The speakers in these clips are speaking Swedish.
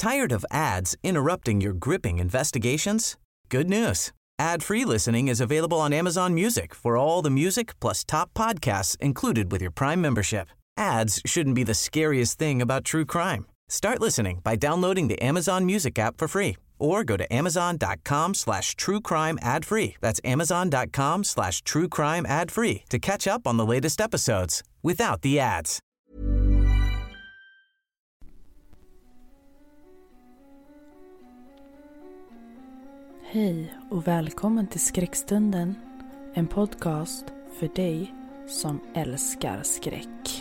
Tired of ads interrupting your gripping investigations? Good news. Ad-free listening is available on Amazon Music for all the music plus top podcasts included with your Prime membership. Ads shouldn't be the scariest thing about true crime. Start listening by downloading the Amazon Music app for free or go to amazon.com/truecrime ad-free. That's amazon.com/truecrime ad-free to catch up on the latest episodes without the ads. Hej och välkommen till Skräckstunden, en podcast för dig som älskar skräck.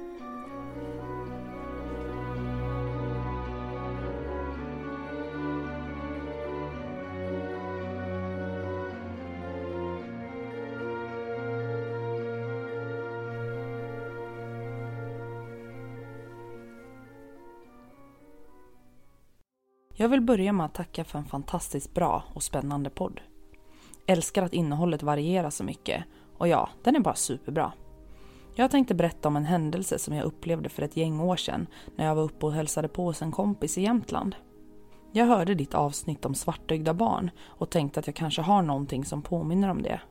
Jag vill börja med att tacka för en fantastiskt bra och spännande podd. Älskar att innehållet varierar så mycket och ja, den är bara superbra. Jag tänkte berätta om en händelse som jag upplevde för ett gäng år sedan när jag var uppe och hälsade på hos en kompis i Jämtland. Jag hörde ditt avsnitt om svartögda barn och tänkte att jag kanske har någonting som påminner om det.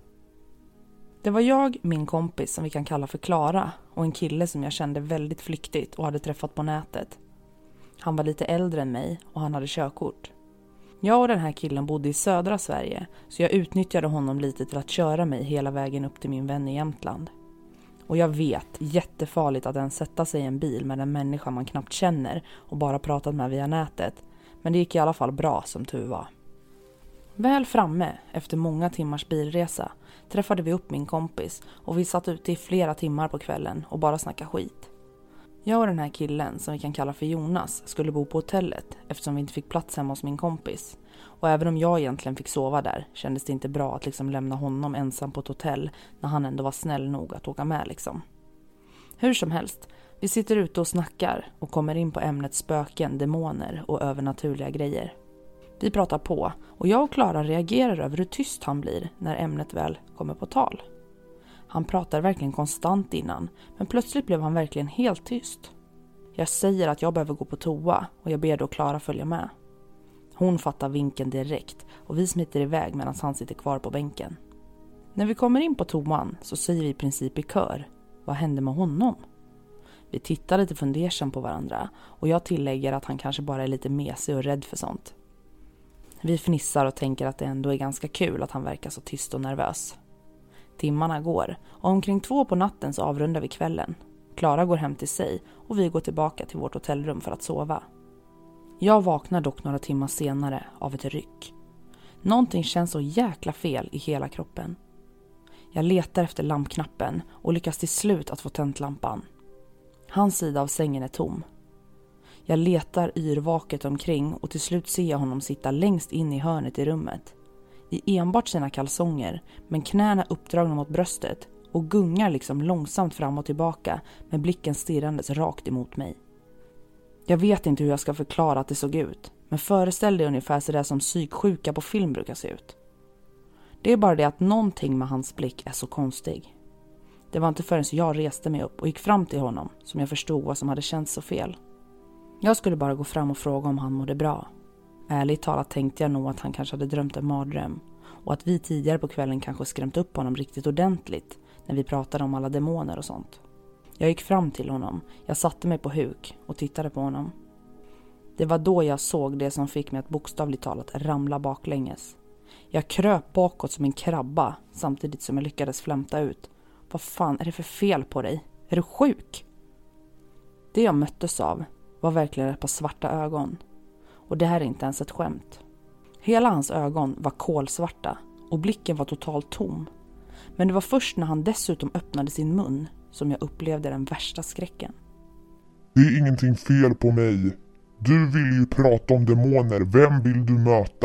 Det var jag, min kompis som vi kan kalla för Klara och en kille som jag kände väldigt flyktigt och hade träffat på nätet. Han var lite äldre än mig och han hade körkort. Jag och den här killen bodde i södra Sverige så jag utnyttjade honom lite till att köra mig hela vägen upp till min vän i Jämtland. Och jag vet, jättefarligt att ens sätta sig i en bil med en människa man knappt känner och bara pratat med via nätet. Men det gick i alla fall bra som tur var. Väl framme, efter många timmars bilresa, träffade vi upp min kompis och vi satt ute i flera timmar på kvällen och bara snackade skit. Jag och den här killen, som vi kan kalla för Jonas, skulle bo på hotellet eftersom vi inte fick plats hemma hos min kompis. Och även om jag egentligen fick sova där kändes det inte bra att lämna honom ensam på ett hotell när han ändå var snäll nog att åka med . Hur som helst, vi sitter ute och snackar och kommer in på ämnet spöken, demoner och övernaturliga grejer. Vi pratar på och jag och Klara reagerar över hur tyst han blir när ämnet väl kommer på tal. Han pratar verkligen konstant innan, men plötsligt blev han verkligen helt tyst. Jag säger att jag behöver gå på toa och jag ber då Klara följa med. Hon fattar vinken direkt och vi smiter iväg medan han sitter kvar på bänken. När vi kommer in på toan så säger vi i princip i kör: vad hände med honom? Vi tittar lite fundersam på varandra och jag tillägger att han kanske bara är lite mesig och rädd för sånt. Vi fnissar och tänker att det ändå är ganska kul att han verkar så tyst och nervös. Timmarna går och omkring 2 på natten så avrundar vi kvällen. Klara går hem till sig och vi går tillbaka till vårt hotellrum för att sova. Jag vaknar dock några timmar senare av ett ryck. Någonting känns så jäkla fel i hela kroppen. Jag letar efter lampknappen och lyckas till slut att få tänt lampan. Hans sida av sängen är tom. Jag letar yrvaket omkring och till slut ser jag honom sitta längst in i hörnet i rummet. I enbart sina kalsonger, men knäna uppdragna mot bröstet och gungar långsamt fram och tillbaka med blicken stirrandes rakt emot mig. Jag vet inte hur jag ska förklara att det såg ut, men föreställ dig ungefär så där som psyksjuka på film brukar se ut. Det är bara det att någonting med hans blick är så konstig. Det var inte förrän jag reste mig upp och gick fram till honom som jag förstod vad som hade känts så fel. Jag skulle bara gå fram och fråga om han mådde bra. Ärligt talat tänkte jag nog att han kanske hade drömt en mardröm och att vi tidigare på kvällen kanske skrämt upp honom riktigt ordentligt när vi pratade om alla demoner och sånt. Jag gick fram till honom, jag satte mig på huk och tittade på honom. Det var då jag såg det som fick mig att bokstavligt talat ramla baklänges. Jag kröp bakåt som en krabba samtidigt som jag lyckades flämta ut: vad fan är det för fel på dig? Är du sjuk? Det jag möttes av var verkligen ett par svarta ögon. Och det här är inte ens ett skämt. Hela hans ögon var kolsvarta och blicken var totalt tom. Men det var först när han dessutom öppnade sin mun som jag upplevde den värsta skräcken. Det är ingenting fel på mig. Du vill ju prata om demoner. Vem vill du möta?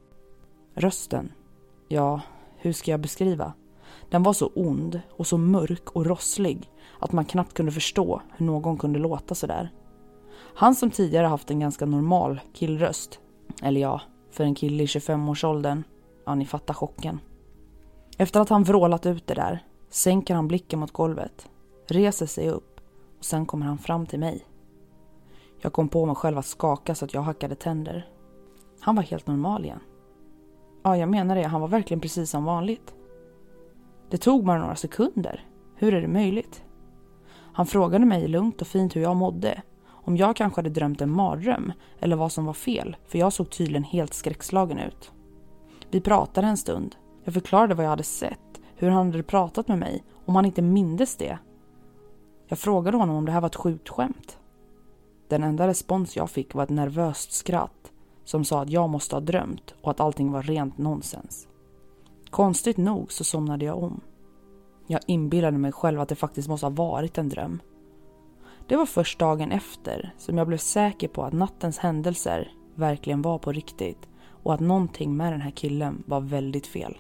Rösten. Ja, hur ska jag beskriva? Den var så ond och så mörk och rosslig att man knappt kunde förstå hur någon kunde låta så där. Han som tidigare haft en ganska normal killröst. Eller ja, för en kille i 25-årsåldern. Ja, ni fattar chocken. Efter att han vrålat ut det där sänker han blicken mot golvet, reser sig upp och sen kommer han fram till mig. Jag kom på mig själv att skaka så att jag hackade tänder. Han var helt normal igen. Ja, jag menar det. Han var verkligen precis som vanligt. Det tog bara några sekunder. Hur är det möjligt? Han frågade mig lugnt och fint hur jag mådde. Om jag kanske hade drömt en mardröm eller vad som var fel, för jag såg tydligen helt skräckslagen ut. Vi pratade en stund. Jag förklarade vad jag hade sett, hur han hade pratat med mig, om han inte mindes det. Jag frågade honom om det här var ett sjukt skämt. Den enda respons jag fick var ett nervöst skratt som sa att jag måste ha drömt och att allting var rent nonsens. Konstigt nog så somnade jag om. Jag inbillade mig själv att det faktiskt måste ha varit en dröm. Det var först dagen efter som jag blev säker på att nattens händelser verkligen var på riktigt och att någonting med den här killen var väldigt fel.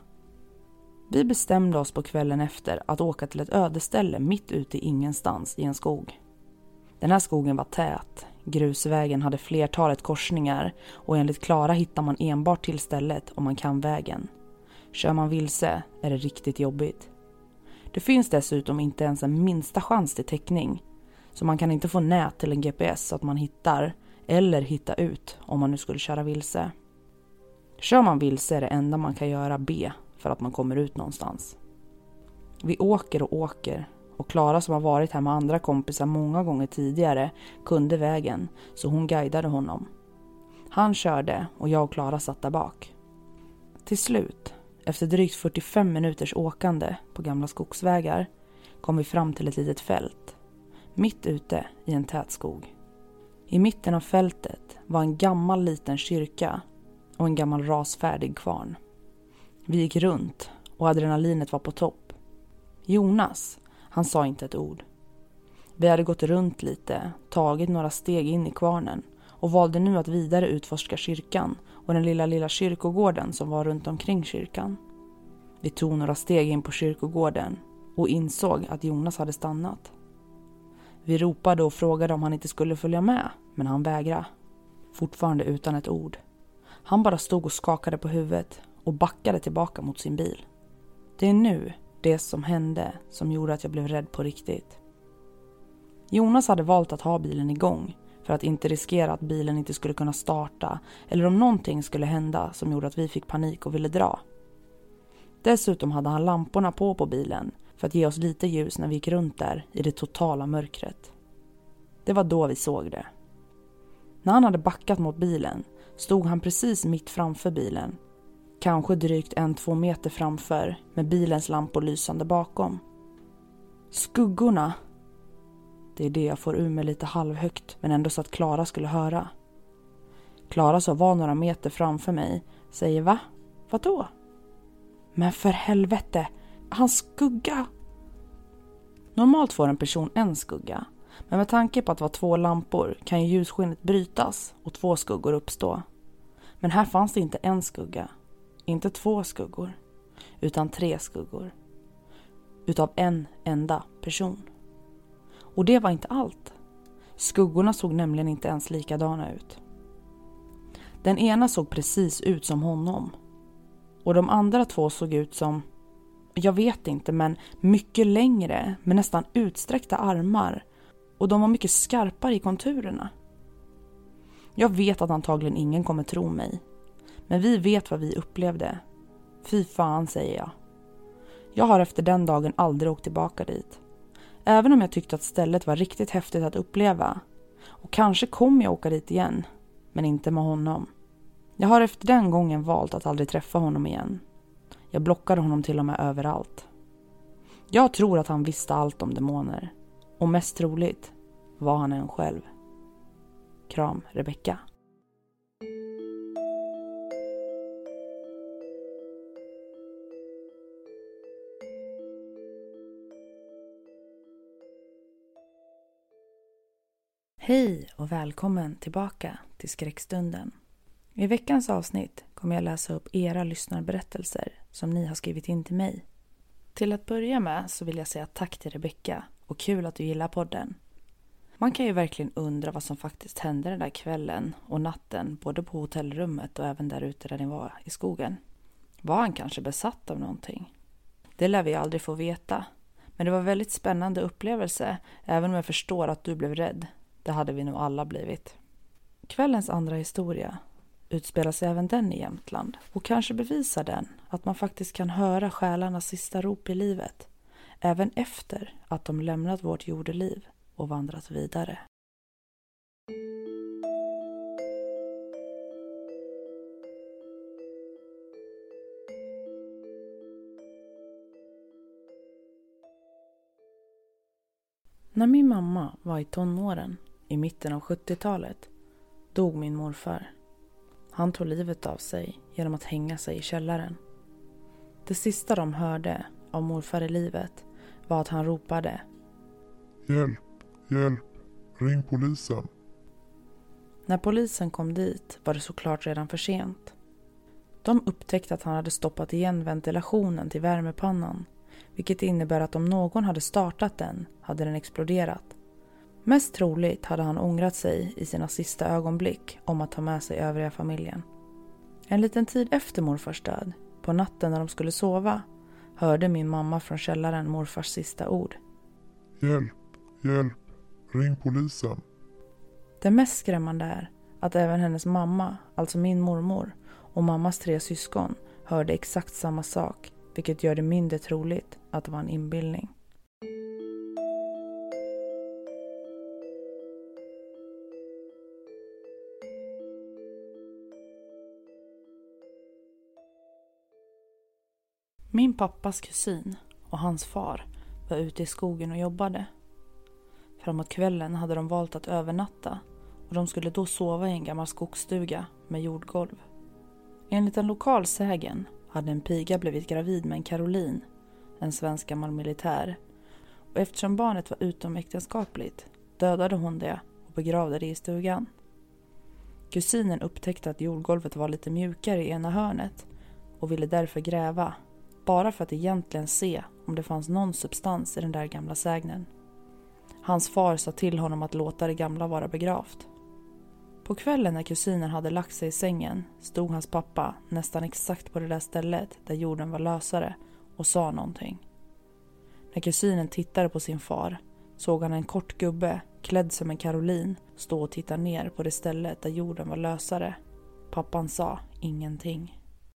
Vi bestämde oss på kvällen efter att åka till ett ödeställe mitt ute i ingenstans i en skog. Den här skogen var tät, grusvägen hade flertalet korsningar och enligt Klara hittar man enbart till stället om man kan vägen. Kör man vilse är det riktigt jobbigt. Det finns dessutom inte ens en minsta chans till täckning, så man kan inte få nät till en GPS så att man hittar eller hitta ut om man nu skulle köra vilse. Kör man vilse är det enda man kan göra be för att man kommer ut någonstans. Vi åker och Klara som har varit här med andra kompisar många gånger tidigare kunde vägen, så hon guidade honom. Han körde och jag och Klara satt där bak. Till slut, efter drygt 45 minuters åkande på gamla skogsvägar, kom vi fram till ett litet fält, mitt ute i en tät skog. I mitten av fältet var en gammal liten kyrka och en gammal rasfärdig kvarn. Vi gick runt och adrenalinet var på topp. Jonas, han sa inte ett ord. Vi hade gått runt lite, tagit några steg in i kvarnen och valde nu att vidare utforska kyrkan och den lilla kyrkogården som var runt omkring kyrkan. Vi tog några steg in på kyrkogården och insåg att Jonas hade stannat. Vi ropade och frågade om han inte skulle följa med, men han vägrade. Fortfarande utan ett ord. Han bara stod och skakade på huvudet och backade tillbaka mot sin bil. Det är nu det som hände som gjorde att jag blev rädd på riktigt. Jonas hade valt att ha bilen igång för att inte riskera att bilen inte skulle kunna starta eller om någonting skulle hända som gjorde att vi fick panik och ville dra. Dessutom hade han lamporna på bilen för att ge oss lite ljus när vi gick runt där i det totala mörkret. Det var då vi såg det. När han hade backat mot bilen stod han precis mitt framför bilen. Kanske drygt 1-2 meter framför med bilens lampor lysande bakom. Skuggorna. Det är det jag får ur mig lite halvhögt men ändå så att Klara skulle höra. Klara som var några meter framför mig säger va? Vadå? Men för helvete, hans skugga. Normalt får en person en skugga. Men med tanke på att det var 2 lampor kan ju ljusskenet brytas och 2 skuggor uppstå. Men här fanns det inte en skugga. Inte 2 skuggor. Utan 3 skuggor. Utav en enda person. Och det var inte allt. Skuggorna såg nämligen inte ens likadana ut. Den ena såg precis ut som honom. Och de andra 2 såg ut som, jag vet inte, men mycket längre med nästan utsträckta armar. Och de var mycket skarpare i konturerna. Jag vet att antagligen ingen kommer tro mig. Men vi vet vad vi upplevde. Fy fan, säger jag. Jag har efter den dagen aldrig åkt tillbaka dit. Även om jag tyckte att stället var riktigt häftigt att uppleva. Och kanske kommer jag åka dit igen. Men inte med honom. Jag har efter den gången valt att aldrig träffa honom igen. Jag blockade honom till och med överallt. Jag tror att han visste allt om demoner. Och mest troligt var han en själv. Kram, Rebecka. Hej och välkommen tillbaka till Skräckstunden. I veckans avsnitt kommer jag läsa upp era lyssnarberättelser som ni har skrivit in till mig. Till att börja med så vill jag säga tack till Rebecka och kul att du gillar podden. Man kan ju verkligen undra vad som faktiskt hände den där kvällen och natten både på hotellrummet och även där ute där ni var i skogen. Var han kanske besatt av någonting? Det lär vi aldrig få veta. Men det var en väldigt spännande upplevelse även om jag förstår att du blev rädd. Det hade vi nog alla blivit. Kvällens andra historia utspelar sig även den i Jämtland och kanske bevisar den att man faktiskt kan höra själarnas sista rop i livet även efter att de lämnat vårt jordeliv och vandrat vidare. När min mamma var i tonåren i mitten av 70-talet dog min morfar. Han tog livet av sig genom att hänga sig i källaren. Det sista de hörde av morfar i livet var att han ropade: Hjälp, hjälp, ring polisen. När polisen kom dit var det såklart redan för sent. De upptäckte att han hade stoppat igen ventilationen till värmepannan, vilket innebär att om någon hade startat den hade den exploderat. Mest troligt hade han ångrat sig i sina sista ögonblick om att ta med sig övriga familjen. En liten tid efter morfars död, på natten när de skulle sova, hörde min mamma från källaren morfars sista ord: Hjälp, hjälp, ring polisen. Det mest skrämmande är att även hennes mamma, alltså min mormor, och mammas 3 syskon hörde exakt samma sak, vilket gör det mindre troligt att det var en inbildning. Min pappas kusin och hans far var ute i skogen och jobbade. Framåt kvällen hade de valt att övernatta och de skulle då sova i en gammal skogsstuga med jordgolv. Enligt en lokal sägen hade en piga blivit gravid med en Caroline, en svensk gammal militär. Och eftersom barnet var utomäktenskapligt dödade hon det och begravde det i stugan. Kusinen upptäckte att jordgolvet var lite mjukare i ena hörnet och ville därför gräva, bara för att egentligen se om det fanns någon substans i den där gamla sägnen. Hans far sa till honom att låta det gamla vara begravt. På kvällen när kusinen hade lagt sig i sängen stod hans pappa nästan exakt på det där stället där jorden var lösare och sa någonting. När kusinen tittade på sin far såg han en kort gubbe klädd som en Caroline stå och titta ner på det stället där jorden var lösare. Pappan sa ingenting.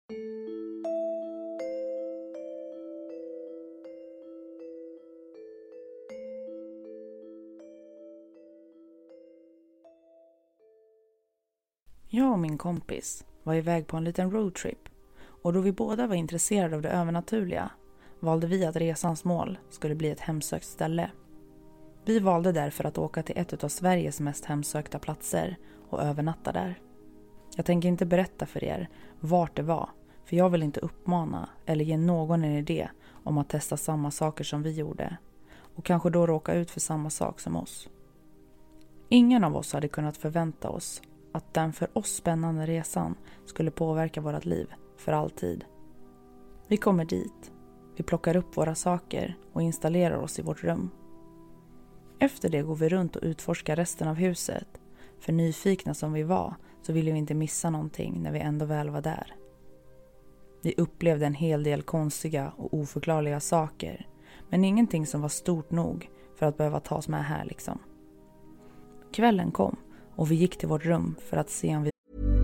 Jag och min kompis var iväg på en liten roadtrip och då vi båda var intresserade av det övernaturliga valde vi att resans mål skulle bli ett hemsökt ställe. Vi valde därför att åka till ett av Sveriges mest hemsökta platser och övernatta där. Jag tänker inte berätta för er vart det var, för jag vill inte uppmana eller ge någon en idé om att testa samma saker som vi gjorde och kanske då råka ut för samma sak som oss. Ingen av oss hade kunnat förvänta oss att den för oss spännande resan skulle påverka vårt liv för alltid. Vi kommer dit, vi plockar upp våra saker och installerar oss i vårt rum. Efter det går vi runt och utforskar resten av huset, för nyfikna som vi var så ville vi inte missa någonting när vi ändå väl var där. Vi upplevde en hel del konstiga och oförklarliga saker, men ingenting som var stort nog för att behöva tas med här liksom. Kvällen kom och vi gick till vårt rum för att se om vi...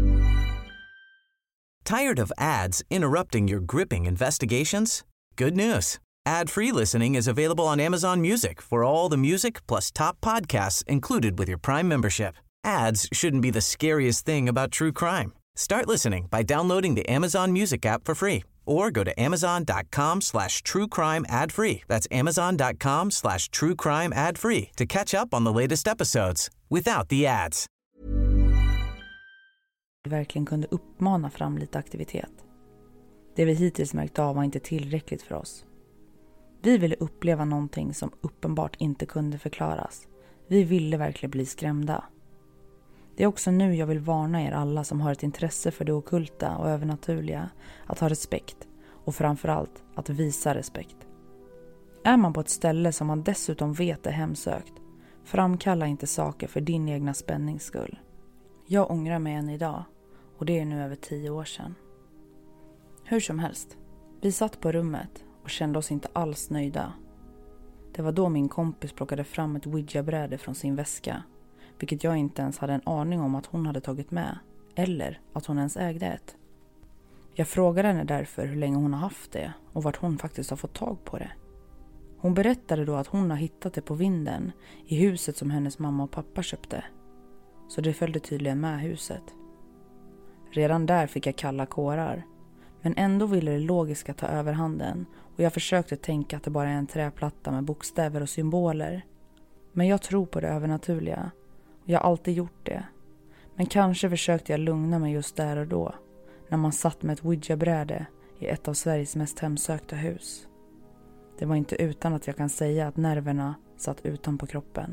Tired of ads interrupting your gripping investigations? Good news. Ad-free listening is available on Amazon Music for all the music plus top podcasts included with your Prime membership. Ads shouldn't be the scariest thing about true crime. Start listening by downloading the Amazon Music app for free or go to amazon.com/truecrime ad-free. That's amazon.com/truecrime ad-free to catch up on the latest episodes without the ads. Vi verkligen kunde uppmana fram lite aktivitet. Det vi hittills märkt av var inte tillräckligt för oss. Vi ville uppleva någonting som uppenbart inte kunde förklaras. Vi ville verkligen bli skrämda. Det är också nu jag vill varna er alla som har ett intresse för det ockulta och övernaturliga att ha respekt och framförallt att visa respekt. Är man på ett ställe som man dessutom vet är hemsökt, framkalla inte saker för din egna spännings skull. Jag ångrar mig än idag och det är nu över 10 år sedan. Hur som helst, vi satt på rummet och kände oss inte alls nöjda. Det var då min kompis plockade fram ett Ouija-bräde från sin väska. vilket jag inte ens hade en aning om att hon hade tagit med, eller att hon ens ägde ett. Jag frågade henne därför hur länge hon har haft det och vart hon faktiskt har fått tag på det. Hon berättade då att hon har hittat det på vinden i huset som hennes mamma och pappa köpte. Så det följde tydligen med huset. Redan där fick jag kalla kårar. Men ändå ville det logiska ta överhanden och jag försökte tänka att det bara är en träplatta med bokstäver och symboler. Men jag tror på det övernaturliga och jag har alltid gjort det. Men kanske försökte jag lugna mig just där och då när man satt med ett Ouija-bräde i ett av Sveriges mest hemsökta hus. Det var inte utan att jag kan säga att nerverna satt utanpå kroppen.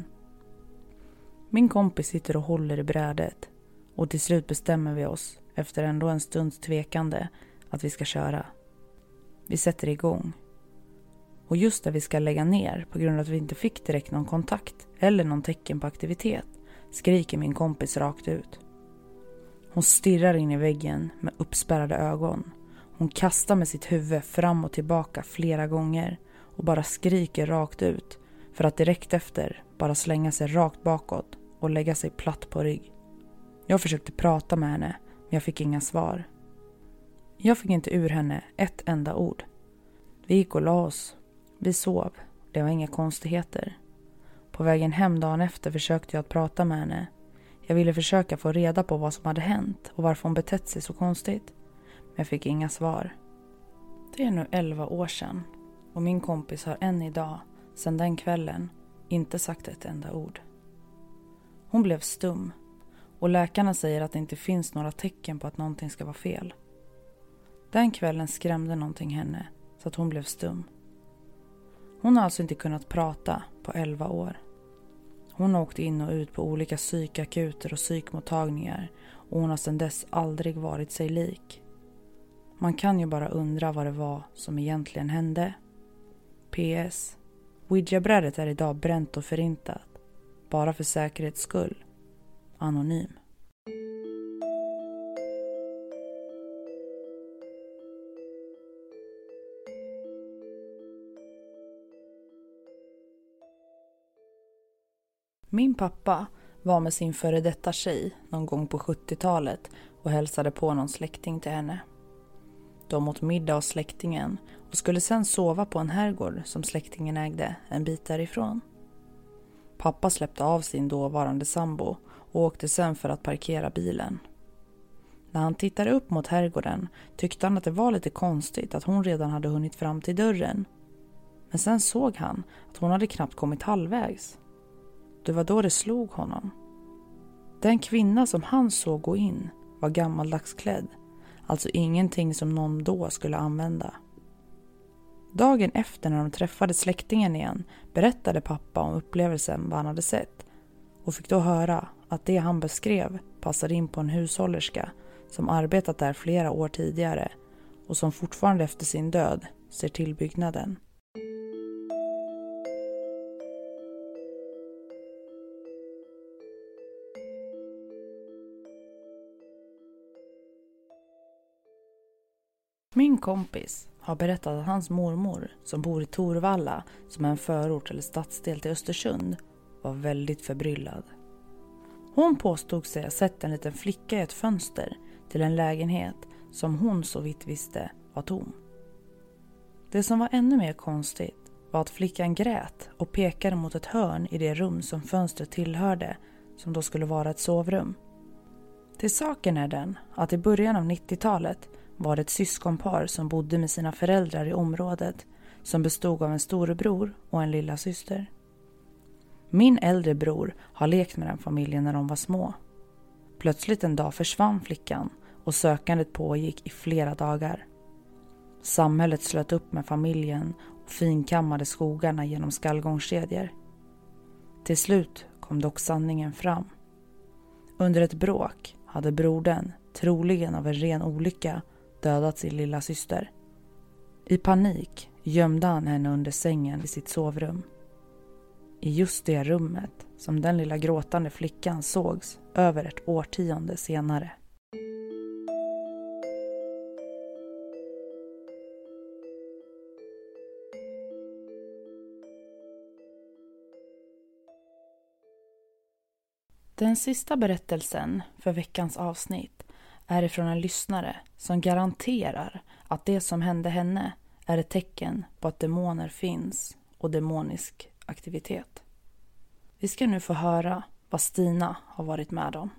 Min kompis sitter och håller i brädet och till slut bestämmer vi oss efter ändå en stunds tvekande att vi ska köra. Vi sätter igång. Och just när vi ska lägga ner på grund av att vi inte fick direkt någon kontakt eller någon tecken på aktivitet skriker min kompis rakt ut. Hon stirrar in i väggen med uppspärrade ögon. Hon kastar med sitt huvud fram och tillbaka flera gånger och bara skriker rakt ut för att direkt efter bara slänga sig rakt bakåt och lägga sig platt på rygg. Jag försökte prata med henne men jag fick inga svar. Jag fick inte ur henne ett enda ord. Vi gick och la oss. Vi sov. Det var inga konstigheter. På vägen hem dagen efter försökte jag att prata med henne. Jag ville försöka få reda på vad som hade hänt och varför hon betett sig så konstigt. Men jag fick inga svar. Det är nu 11 år sedan och min kompis har än idag, sedan den kvällen, inte sagt ett enda ord. Hon blev stum och läkarna säger att det inte finns några tecken på att någonting ska vara fel. Den kvällen skrämde någonting henne så att hon blev stum. Hon har alltså inte kunnat prata på 11 år. Hon har åkt in och ut på olika psykakuter och psykmottagningar och hon har sedan dess aldrig varit sig lik. Man kan ju bara undra vad det var som egentligen hände. PS. Ouija-brädet är idag bränt och förintat. Bara för säkerhets skull. Anonym. Min pappa var med sin före detta tjej någon gång på 70-talet och hälsade på någon släkting till henne. De åt middag hos släktingen och skulle sedan sova på en herrgård som släktingen ägde en bit därifrån. Pappa släppte av sin dåvarande sambo och åkte sen för att parkera bilen. När han tittade upp mot herrgården tyckte han att det var lite konstigt att hon redan hade hunnit fram till dörren. Men sen såg han att hon hade knappt kommit halvvägs. Det var då det slog honom. Den kvinna som han såg gå in var gammaldags klädd. Alltså ingenting som någon då skulle använda. Dagen efter när de träffade släktingen igen berättade pappa om upplevelsen vad han hade sett. Och fick då höra att det han beskrev passade in på en hushållerska som arbetat där flera år tidigare och som fortfarande efter sin död ser till byggnaden. Min kompis har berättat att hans mormor som bor i Torvalla, som är en förort eller stadsdel till Östersund, var väldigt förbryllad. Hon påstod sig ha sett en liten flicka i ett fönster till en lägenhet som hon så vitt visste var tom. Det som var ännu mer konstigt var att flickan grät och pekade mot ett hörn i det rum som fönstret tillhörde, som då skulle vara ett sovrum. Till saken är den att i början av 90-talet var det ett syskonpar som bodde med sina föräldrar i området som bestod av en storebror och en lilla syster. Min äldre bror har lekt med den familjen när de var små. Plötsligt en dag försvann flickan och sökandet pågick i flera dagar. Samhället slöt upp med familjen och finkammade skogarna genom skallgångskedjor. Till slut kom dock sanningen fram. Under ett bråk hade brodern, troligen av en ren olycka, dödat sin lilla syster. I panik gömde han henne under sängen i sitt sovrum. I just det rummet som den lilla gråtande flickan sågs över ett årtionde senare. Den sista berättelsen för veckans avsnitt är ifrån en lyssnare som garanterar att det som hände henne är ett tecken på att demoner finns och demonisk aktivitet. Vi ska nu få höra vad Stina har varit med om.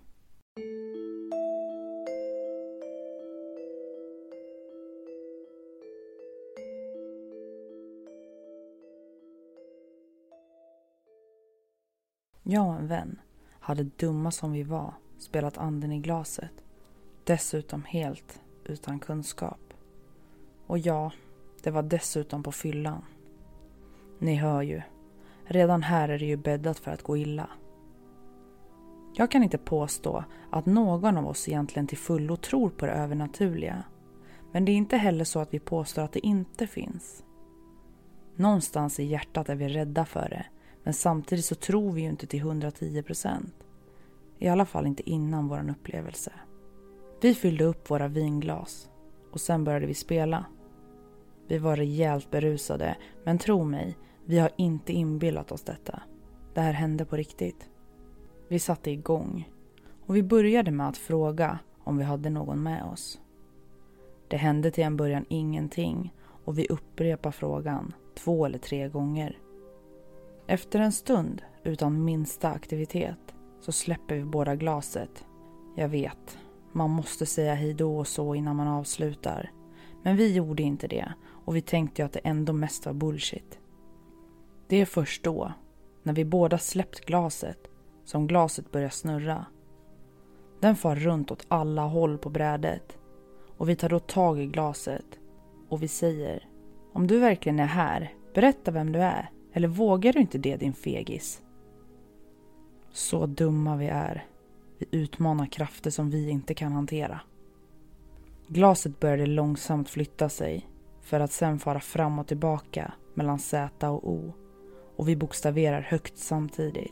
Jag och en vän hade, dumma som vi var, spelat anden i glaset. Dessutom helt utan kunskap. Och ja, det var dessutom på fyllan. Ni hör ju, redan här är det ju bäddat för att gå illa. Jag kan inte påstå att någon av oss egentligen till fullo tror på det övernaturliga. Men det är inte heller så att vi påstår att det inte finns. Någonstans i hjärtat är vi rädda för det. Men samtidigt så tror vi ju inte till 110%. I alla fall inte innan våran upplevelse. Vi fyllde upp våra vinglas och sen började vi spela. Vi var rejält berusade, men tro mig, vi har inte inbillat oss detta. Det här hände på riktigt. Vi satte igång och vi började med att fråga om vi hade någon med oss. Det hände till en början ingenting och vi upprepade frågan 2 eller 3 gånger. Efter en stund utan minsta aktivitet så släpper vi båda glaset. Jag vet, man måste säga hej då och så innan man avslutar. Men vi gjorde inte det och vi tänkte ju att det ändå mest var bullshit. Det är först då, när vi båda släppt glaset, som glaset börjar snurra. Den far runt åt alla håll på brädet och vi tar då tag i glaset och vi säger: om du verkligen är här, berätta vem du är. Eller vågar du inte det, din fegis? Så dumma vi är. Vi utmanar krafter som vi inte kan hantera. Glaset började långsamt flytta sig för att sen fara fram och tillbaka mellan Z och O. Och vi bokstaverar högt samtidigt.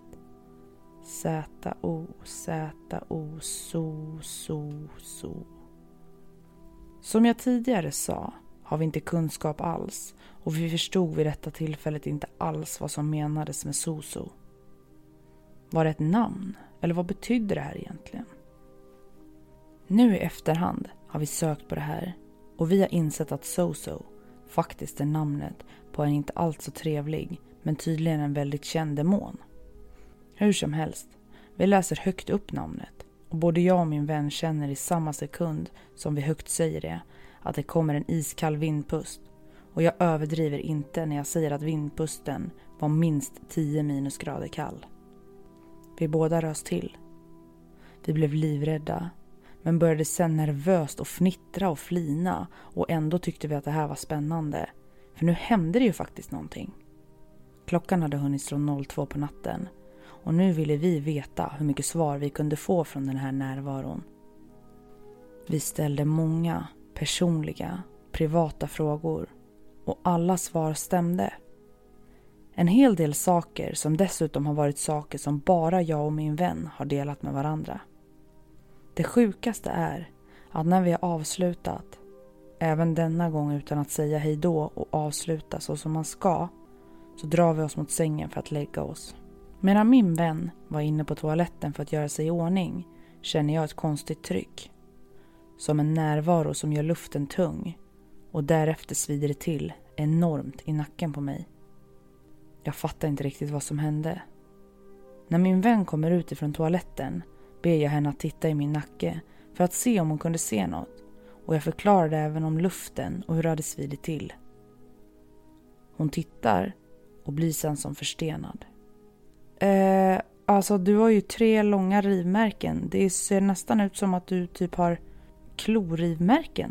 Z-O, Z-O, so, so, so. Som jag tidigare sa har vi inte kunskap alls och vi förstod vid detta tillfället inte alls vad som menades med so-so. Var det ett namn? Eller vad betydde det här egentligen? Nu i efterhand har vi sökt på det här och vi har insett att so-so faktiskt är namnet på en inte alls så trevlig men tydligen en väldigt känd demon. Hur som helst, vi läser högt upp namnet och både jag och min vän känner i samma sekund som vi högt säger det att det kommer en iskall vindpust. Och jag överdriver inte när jag säger att vindpusten var minst 10 minusgrader kall. Vi båda rös till. Vi blev livrädda, men började sen nervöst och fnittra och flina och ändå tyckte vi att det här var spännande. För nu hände det ju faktiskt någonting. Klockan hade hunnit slå 02 på natten och nu ville vi veta hur mycket svar vi kunde få från den här närvaron. Vi ställde många personliga, privata frågor och alla svar stämde. En hel del saker som dessutom har varit saker som bara jag och min vän har delat med varandra. Det sjukaste är att när vi har avslutat, även denna gång utan att säga hej då och avsluta så som man ska, så drar vi oss mot sängen för att lägga oss. Medan min vän var inne på toaletten för att göra sig i ordning känner jag ett konstigt tryck. Som en närvaro som gör luften tung och därefter svider det till enormt i nacken på mig. Jag fattar inte riktigt vad som hände. När min vän kommer ut ifrån toaletten ber jag henne att titta i min nacke för att se om hon kunde se något och jag förklarade även om luften och hur det hade svidit till. Hon tittar och blir sen som förstenad. Alltså du har ju 3 långa rivmärken. Det ser nästan ut som att du typ har klorivmärken.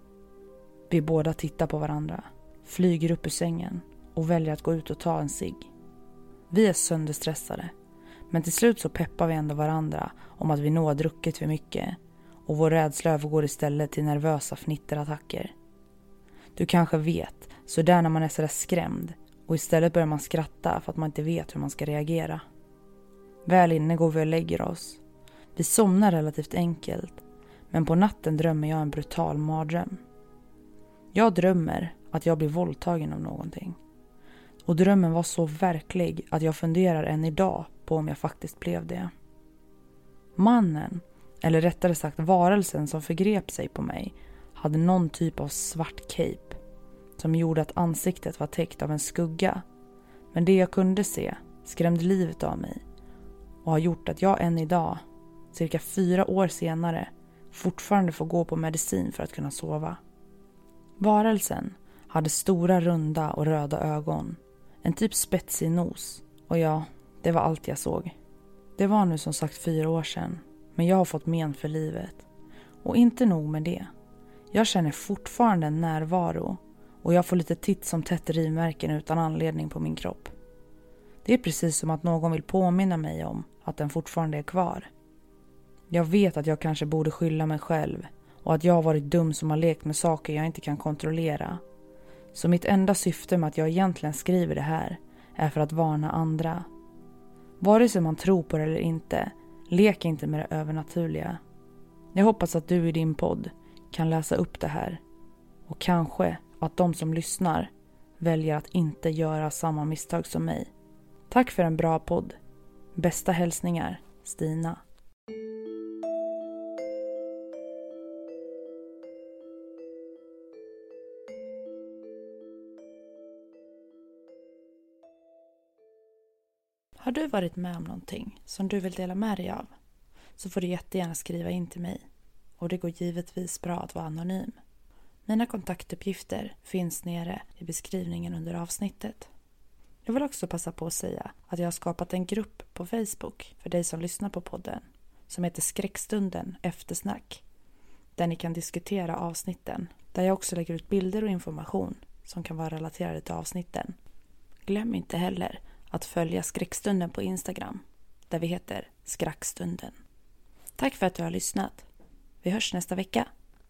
Vi båda tittar på varandra, flyger upp ur sängen och väljer att gå ut och ta en cigg. Vi är sönderstressade, men till slut så peppar vi ändå varandra om att vi nog har druckit för mycket och vår rädsla övergår istället till nervösa fnitterattacker. Du kanske vet, så där när man är sådär skrämd och istället börjar man skratta för att man inte vet hur man ska reagera. Väl inne går vi och lägger oss. Vi somnar relativt enkelt, men på natten drömmer jag en brutal mardröm. Jag drömmer att jag blir våldtagen av någonting. Och drömmen var så verklig att jag funderar än idag på om jag faktiskt blev det. Mannen, eller rättare sagt varelsen som förgrep sig på mig, hade någon typ av svart cape som gjorde att ansiktet var täckt av en skugga. Men det jag kunde se skrämde livet av mig och har gjort att jag än idag, cirka 4 år senare, fortfarande får gå på medicin för att kunna sova. Varelsen hade stora runda och röda ögon, en typ spetsig nos och ja, det var allt jag såg. Det var nu som sagt 4 år sedan, men jag har fått men för livet. Och inte nog med det. Jag känner fortfarande en närvaro och jag får lite titt som tätt rivmärken utan anledning på min kropp. Det är precis som att någon vill påminna mig om att den fortfarande är kvar. Jag vet att jag kanske borde skylla mig själv och att jag har varit dum som har lekt med saker jag inte kan kontrollera. Så mitt enda syfte med att jag egentligen skriver det här är för att varna andra. Vare sig man tror på det eller inte, lek inte med det övernaturliga. Jag hoppas att du i din podd kan läsa upp det här. Och kanske att de som lyssnar väljer att inte göra samma misstag som mig. Tack för en bra podd. Bästa hälsningar, Stina. Har du varit med om någonting som du vill dela med dig av, så får du jättegärna skriva in till mig. Och det går givetvis bra att vara anonym. Mina kontaktuppgifter finns nere i beskrivningen under avsnittet. Jag vill också passa på att säga att jag har skapat en grupp på Facebook för dig som lyssnar på podden som heter Skräckstunden eftersnack, där ni kan diskutera avsnitten, där jag också lägger ut bilder och information som kan vara relaterade till avsnitten. Glöm inte heller att följa Skräckstunden på Instagram, där vi heter Skräckstunden. Tack för att du har lyssnat. Vi hörs nästa vecka.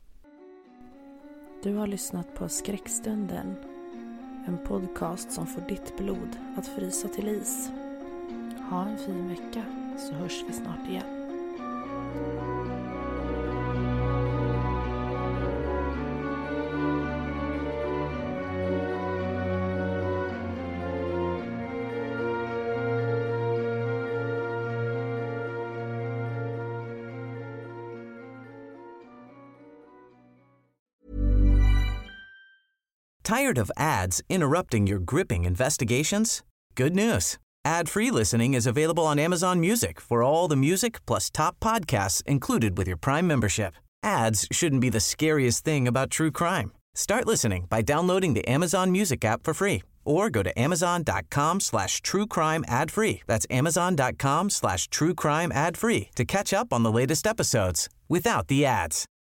Du har lyssnat på Skräckstunden, en podcast som får ditt blod att frysa till is. Ha en fin vecka, så hörs vi snart igen. Tired of ads interrupting your gripping investigations? Good news. Ad-free listening is available on Amazon Music for all the music plus top podcasts included with your Prime membership. Ads shouldn't be the scariest thing about true crime. Start listening by downloading the Amazon Music app for free or go to amazon.com/truecrime ad-free. That's amazon.com/truecrime ad-free to catch up on the latest episodes without the ads.